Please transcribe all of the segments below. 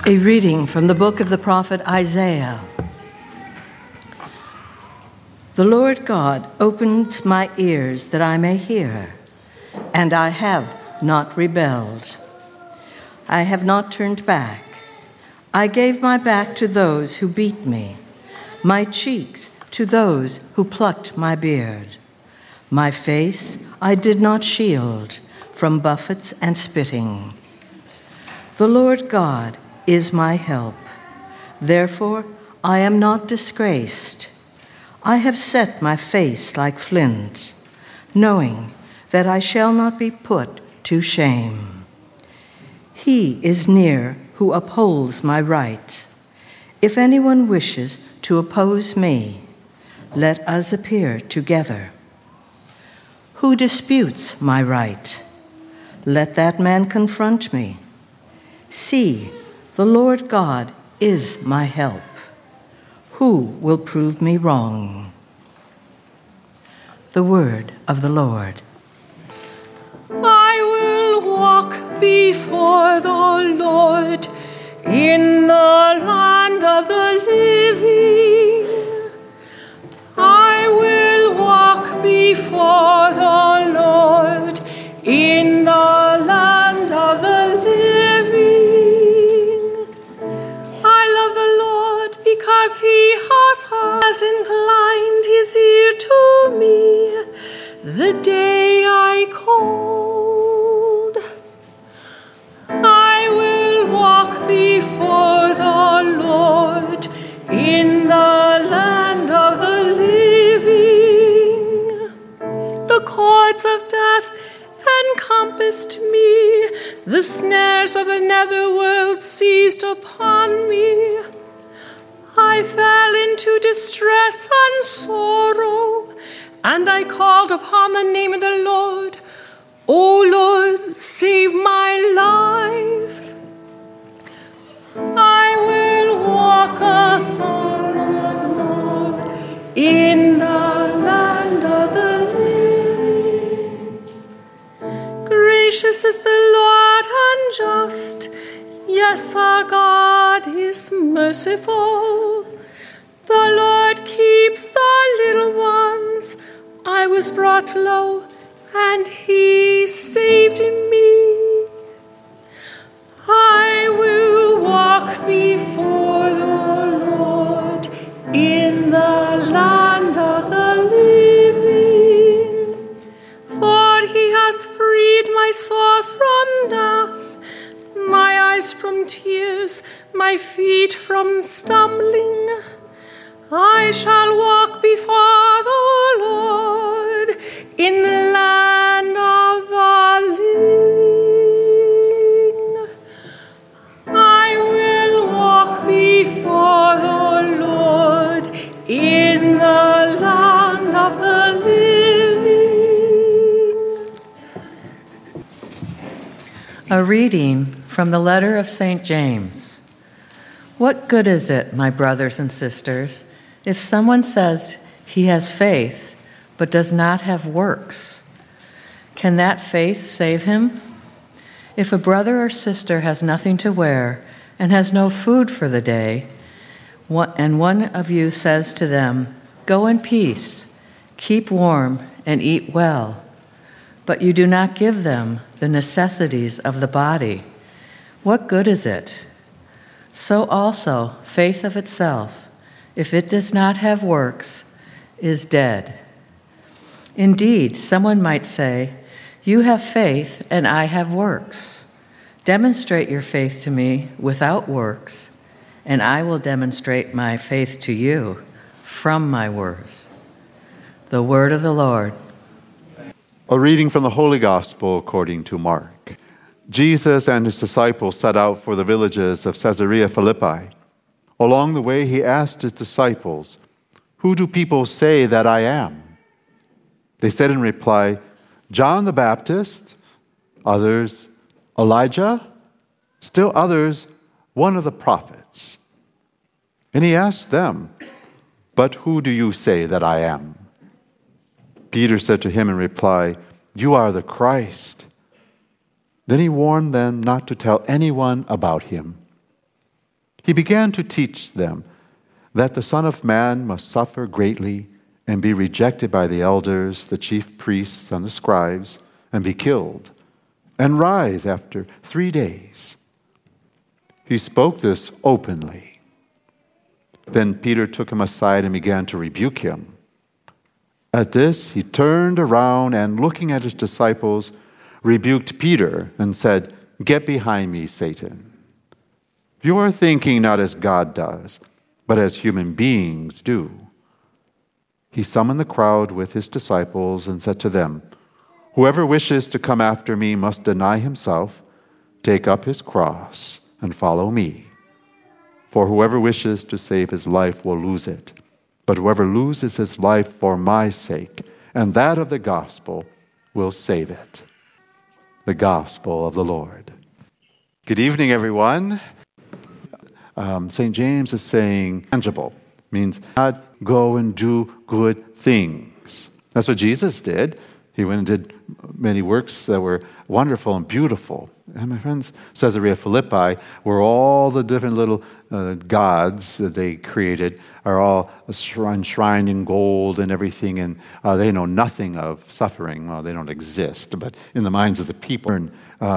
A reading from the book of the prophet Isaiah. The Lord God opened my ears that I may hear, and I have not rebelled. I have not turned back. I gave my back to those who beat me, my cheeks to those who plucked my beard. My face I did not shield from buffets and spitting. The Lord God is my help. Therefore, I am not disgraced. I have set my face like flint, knowing that I shall not be put to shame. He is near who upholds my right. If anyone wishes to oppose me, let us appear together. Who disputes my right? Let that man confront me. See, the Lord God is my help. Who will prove me wrong? The word of the Lord. I will walk before the Lord in the land of the living. I will walk before the Lord in the land of the living. Because he has inclined his ear to me the day I called. I will walk before the Lord in the land of the living. The cords of death encompassed me, the snares of the netherworld seized upon me. I fell into distress and sorrow, and I called upon the name of the Lord. O Lord, save my life. I will walk upon the Lord in the land of the living. Gracious is the Lord and just. Yes, our God is merciful. The Lord keeps the little ones. I was brought low, and he saved me. I will walk before the Lord in the land of the living. For he has freed my soul from death, my eyes from tears, my feet from stumbling. I shall walk before the Lord in the land of the living. I will walk before the Lord in the land of the living. A reading from the letter of St. James. What good is it, my brothers and sisters, if someone says he has faith but does not have works? Can that faith save him? If a brother or sister has nothing to wear and has no food for the day, and one of you says to them, "Go in peace, keep warm and eat well," but you do not give them the necessities of the body, what good is it? So also, faith of itself, if it does not have works, is dead. Indeed, someone might say, "You have faith and I have works. Demonstrate your faith to me without works, and I will demonstrate my faith to you from my works." The word of the Lord. A reading from the Holy Gospel according to Mark. Jesus and his disciples set out for the villages of Caesarea Philippi. Along the way, he asked his disciples, "Who do people say that I am?" They said in reply, "John the Baptist, others, Elijah, still others, one of the prophets." And he asked them, "But who do you say that I am?" Peter said to him in reply, "You are the Christ." Then he warned them not to tell anyone about him. He began to teach them that the Son of Man must suffer greatly and be rejected by the elders, the chief priests, and the scribes, and be killed, and rise after 3 days. He spoke this openly. Then Peter took him aside and began to rebuke him. At this, he turned around and, looking at his disciples, rebuked Peter and said, "Get behind me, Satan. You are thinking not as God does, but as human beings do." He summoned the crowd with his disciples and said to them, "Whoever wishes to come after me must deny himself, take up his cross, and follow me. For whoever wishes to save his life will lose it, but whoever loses his life for my sake and that of the gospel will save it." The gospel of the Lord. Good evening, everyone. St. James is saying tangible, means not go and do good things. That's what Jesus did. He went and did many works that were wonderful and beautiful. And my friends, Caesarea Philippi, where all the different little gods that they created are all enshrined in gold and everything, and they know nothing of suffering. Well, they don't exist, but in the minds of the people,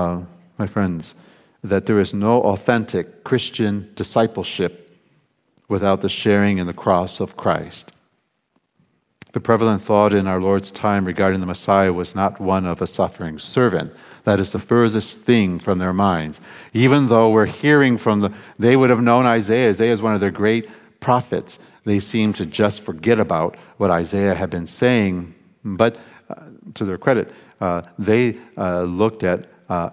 my friends, that there is no authentic Christian discipleship without the sharing in the cross of Christ. The prevalent thought in our Lord's time regarding the Messiah was not one of a suffering servant. That is the furthest thing from their minds. Even though we're hearing from they would have known Isaiah. Isaiah is one of their great prophets. They seem to just forget about what Isaiah had been saying. But to their credit, they looked at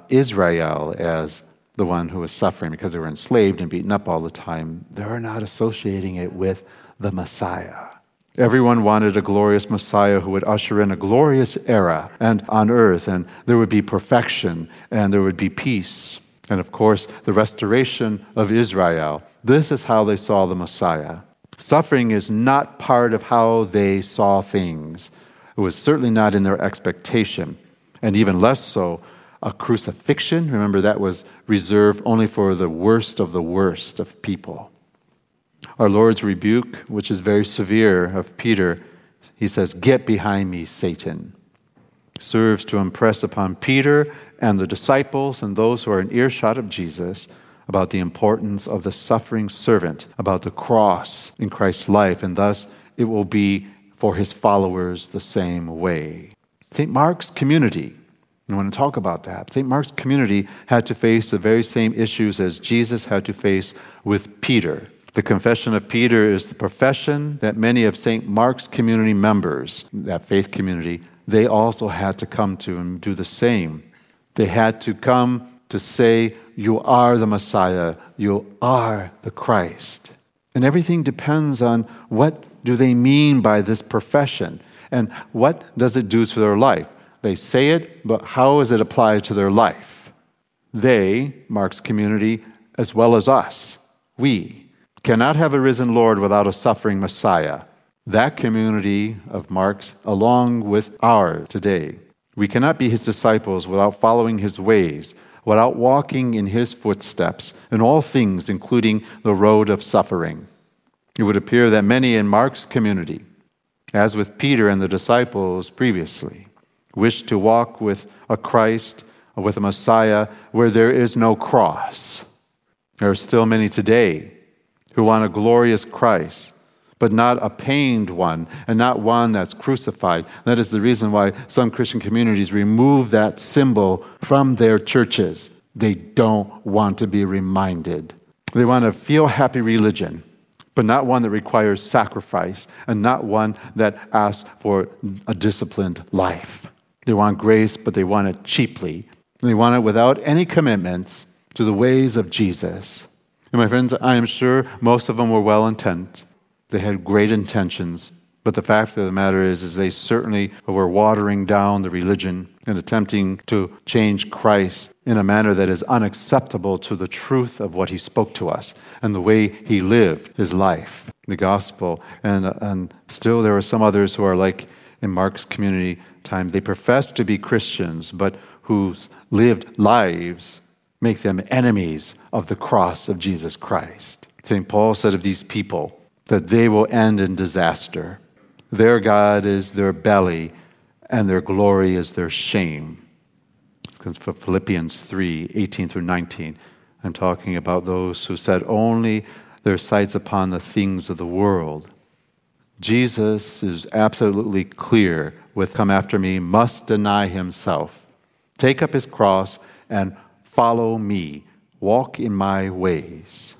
Israel as the one who was suffering because they were enslaved and beaten up all the time. They're not associating it with the Messiah. Everyone wanted a glorious Messiah who would usher in a glorious era and on earth, and there would be perfection and there would be peace. And of course, the restoration of Israel. This is how they saw the Messiah. Suffering is not part of how they saw things. It was certainly not in their expectation, and even less so a crucifixion. Remember, that was reserved only for the worst of people. Our Lord's rebuke, which is very severe of Peter, he says, "Get behind me, Satan," serves to impress upon Peter and the disciples and those who are in earshot of Jesus about the importance of the suffering servant, about the cross in Christ's life, and thus it will be for his followers the same way. St. Mark's community, I want to talk about that. St. Mark's community had to face the very same issues as Jesus had to face with Peter. The confession of Peter is the profession that many of St. Mark's community members, that faith community, they also had to come to and do the same. They had to come to say, "You are the Messiah, you are the Christ." And everything depends on what do they mean by this profession and what does it do to their life. They say it, but how is it applied to their life? They, Mark's community, as well as us, we, cannot have a risen Lord without a suffering Messiah. That community of Mark's, along with ours today. We cannot be his disciples without following his ways, without walking in his footsteps in all things, including the road of suffering. It would appear that many in Mark's community, as with Peter and the disciples previously, wish to walk with a Christ, with a Messiah, where there is no cross. There are still many today who want a glorious Christ, but not a pained one, and not one that's crucified. That is the reason why some Christian communities remove that symbol from their churches. They don't want to be reminded. They want a feel-happy religion, but not one that requires sacrifice, and not one that asks for a disciplined life. They want grace, but they want it cheaply. They want it without any commitments to the ways of Jesus. And my friends, I am sure most of them were well intent. They had great intentions. But the fact of the matter is they certainly were watering down the religion and attempting to change Christ in a manner that is unacceptable to the truth of what he spoke to us and the way he lived his life, the gospel. And still there are some others who are like in Mark's community time. They profess to be Christians, but who's lived lives make them enemies of the cross of Jesus Christ. St. Paul said of these people that they will end in disaster. Their God is their belly, and their glory is their shame. It's from Philippians 3, 18 through 19. I'm talking about those who set only their sights upon the things of the world. Jesus is absolutely clear with "come after me," must deny himself, take up his cross, and follow me, walk in my ways.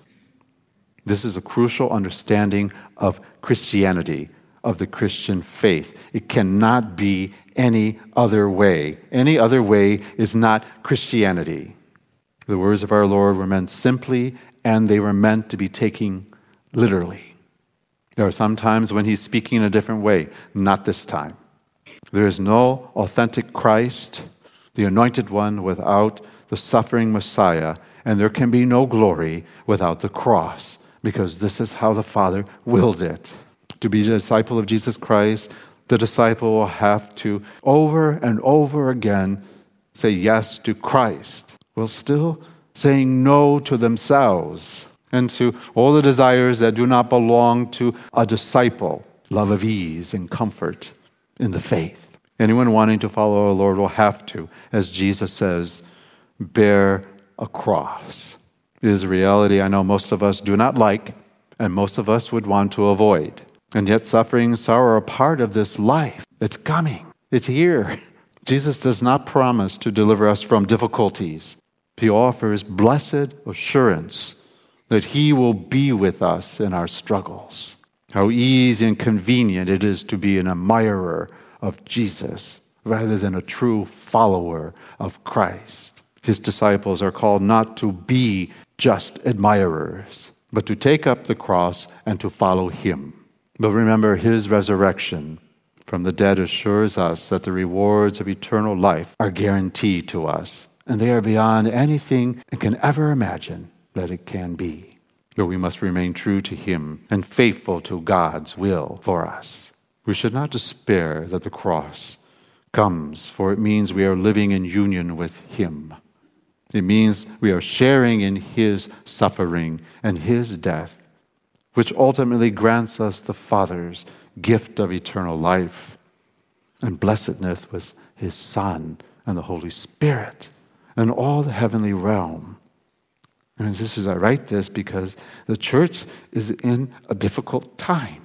This is a crucial understanding of Christianity, of the Christian faith. It cannot be any other way. Any other way is not Christianity. The words of our Lord were meant simply, and they were meant to be taken literally. There are some times when he's speaking in a different way. Not this time. There is no authentic Christ, the anointed one, without the suffering Messiah, and there can be no glory without the cross, because this is how the Father willed it. To be a disciple of Jesus Christ, the disciple will have to, over and over again, say yes to Christ, while still saying no to themselves and to all the desires that do not belong to a disciple, love of ease and comfort in the faith. Anyone wanting to follow our Lord will have to, as Jesus says, bear a cross. It is a reality I know most of us do not like, and most of us would want to avoid. And yet suffering and sorrow are a part of this life. It's coming. It's here. Jesus does not promise to deliver us from difficulties. He offers blessed assurance that he will be with us in our struggles. How easy and convenient it is to be an admirer of Jesus rather than a true follower of Christ. His disciples are called not to be just admirers, but to take up the cross and to follow him. But remember, his resurrection from the dead assures us that the rewards of eternal life are guaranteed to us, and they are beyond anything we can ever imagine that it can be. But we must remain true to him and faithful to God's will for us. We should not despair that the cross comes, for it means we are living in union with him. It means we are sharing in his suffering and his death, which ultimately grants us the Father's gift of eternal life and blessedness with his Son and the Holy Spirit and all the heavenly realm. And sisters, I write this because the church is in a difficult time.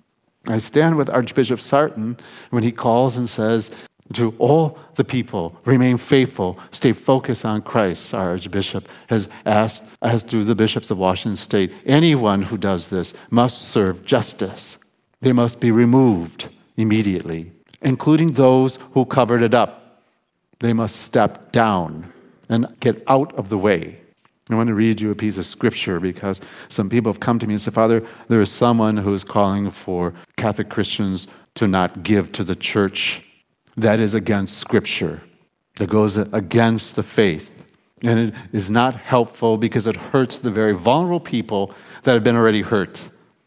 I stand with Archbishop Sarton when he calls and says to all the people, remain faithful, stay focused on Christ. Our Archbishop has asked, as do the bishops of Washington State, anyone who does this must serve justice. They must be removed immediately, including those who covered it up. They must step down and get out of the way. I want to read you a piece of scripture because some people have come to me and said, Father, there is someone who is calling for Catholic Christians to not give to the church. That is against scripture. That goes against the faith. And it is not helpful because it hurts the very vulnerable people that have been already hurt.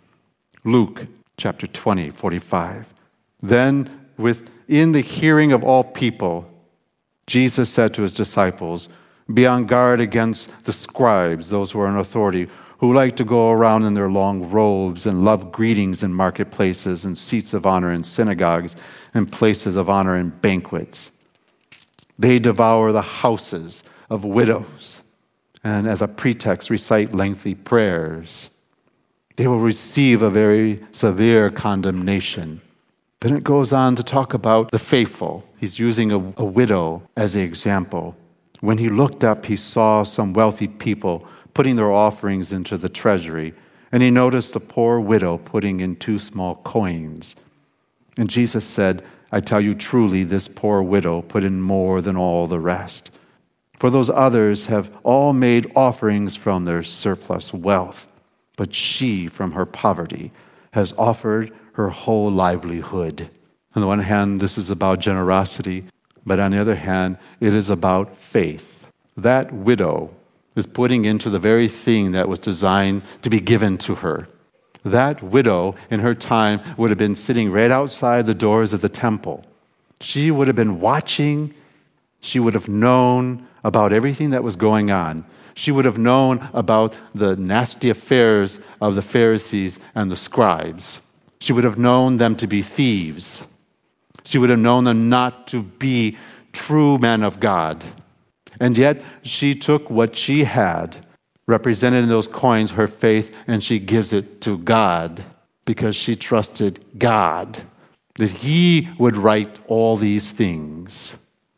Luke chapter 20, 45. Then within the hearing of all people, Jesus said to his disciples, be on guard against the scribes, those who are in authority, who like to go around in their long robes and love greetings in marketplaces and seats of honor in synagogues and places of honor in banquets. They devour the houses of widows and as a pretext recite lengthy prayers. They will receive a very severe condemnation. Then it goes on to talk about the faithful. He's using a widow as an example. When he looked up, he saw some wealthy people putting their offerings into the treasury, and he noticed a poor widow putting in 2 small coins. And Jesus said, I tell you truly, this poor widow put in more than all the rest. For those others have all made offerings from their surplus wealth, but she, from her poverty, has offered her whole livelihood. On the one hand, this is about generosity, but on the other hand, it is about faith. That widow is putting into the very thing that was designed to be given to her. That widow, in her time, would have been sitting right outside the doors of the temple. She would have been watching She would have known about everything that was going on. She would have known about the nasty affairs of the Pharisees and the scribes. She would have known them to be thieves. She would have known them not to be true men of God. And yet she took what she had, represented in those coins, her faith, and she gives it to God because she trusted God, that He would right all these things.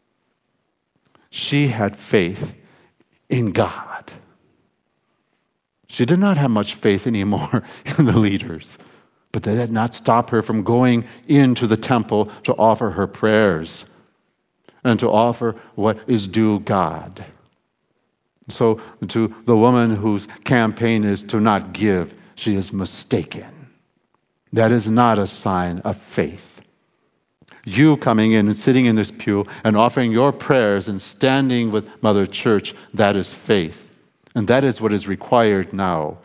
She had faith in God. She did not have much faith anymore in the leaders, but that did not stop her from going into the temple to offer her prayers and to offer what is due God. So to the woman whose campaign is to not give, she is mistaken. That is not a sign of faith. You coming in and sitting in this pew and offering your prayers and standing with Mother Church, that is faith. And that is what is required now.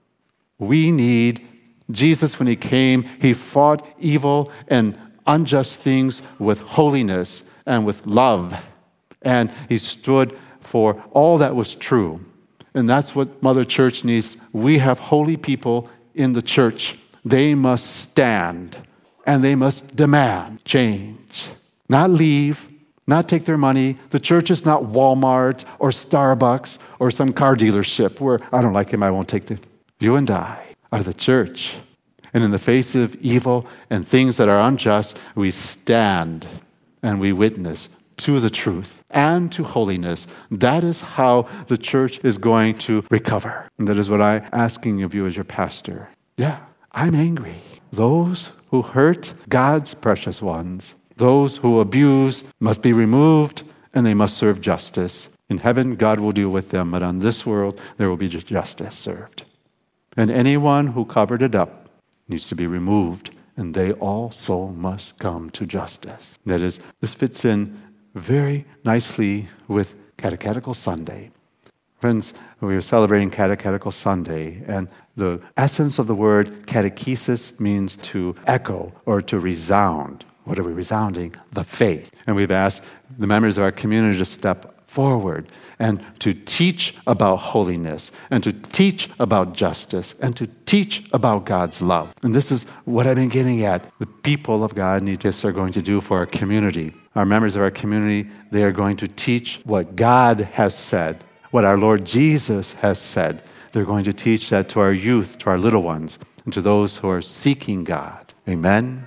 We need Jesus. When He came, He fought evil and unjust things with holiness and with love. And He stood for all that was true. And that's what Mother Church needs. We have holy people in the church. They must stand and they must demand change. Not leave, not take their money. The church is not Walmart or Starbucks or some car dealership where I don't like him, I won't take them. You and I are the church. And in the face of evil and things that are unjust, we stand and we witness to the truth and to holiness. That is how the church is going to recover. And that is what I'm asking of you as your pastor. Yeah, I'm angry. Those who hurt God's precious ones, those who abuse must be removed and they must serve justice. In heaven, God will deal with them, but on this world, there will be justice served. And anyone who covered it up needs to be removed, and they also must come to justice. That is, this fits in very nicely with Catechetical Sunday. Friends, we are celebrating Catechetical Sunday, and the essence of the word catechesis means to echo or to resound. What are we resounding? The faith. And we've asked the members of our community to step forward and to teach about holiness and to teach about justice and to teach about God's love. And this is what I've been getting at. The people of God are going to do for our community. Our members of our community, they are going to teach what God has said, what our Lord Jesus has said. They're going to teach that to our youth, to our little ones, and to those who are seeking God. Amen.